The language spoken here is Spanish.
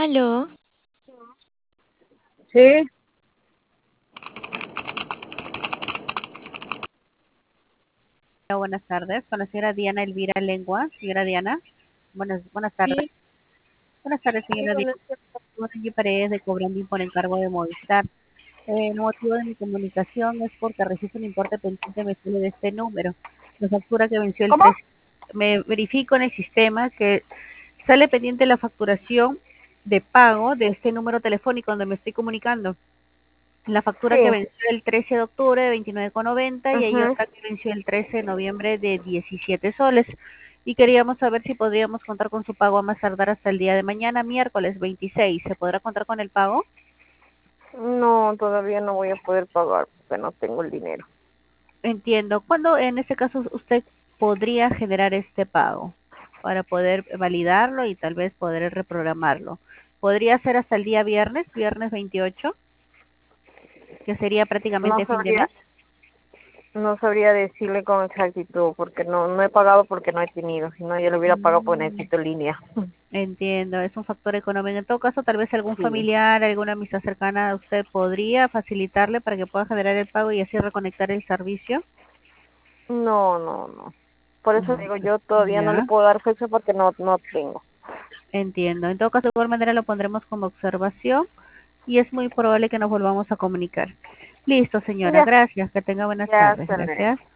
Aló, Sí, Buenas tardes, con la señora Diana Elvira Lengua. Señora Diana, buenas tardes. sí, Buenas tardes, sí, señora Diana. Soy Paredes de Cobrandín por encargo de Movistar. El motivo de mi comunicación es porque recibo un importe pendiente me sale de este número. La factura que venció el ¿cómo? 13. Me verifico en el sistema que sale pendiente la facturación de pago de este número telefónico donde me estoy comunicando. La factura que Sí, venció el 13 de octubre de 29,90 y hay ujú. otra que venció el 13 de noviembre de 17 soles. Y queríamos saber si podríamos contar con su pago a más tardar hasta el día de mañana, miércoles 26. ¿Se podrá contar con el pago? No, todavía no voy a poder pagar porque no tengo el dinero. Entiendo. ¿Cuándo en este caso usted podría generar este pago para poder validarlo y tal vez poder reprogramarlo? ¿Podría ser hasta el día viernes, viernes 28, que sería No prácticamente fin de sabría, mes? no sabría decirle con exactitud porque no he pagado porque no he tenido. Si no, yo lo hubiera pagado porque Mm. necesito línea. Entiendo, es un factor económico. En todo caso, tal vez algún Sí. familiar, alguna amistad cercana a usted podría facilitarle para que pueda generar el pago y así reconectar el servicio. No. Por eso Mm, digo, yo todavía no le Ya, puedo dar fecha porque no tengo. entiendo. En todo caso, de igual manera lo pondremos como observación y es muy probable que nos volvamos a comunicar. Listo, señora. Ya, Gracias. Que tenga buenas ya, tardes. hasta luego. Gracias.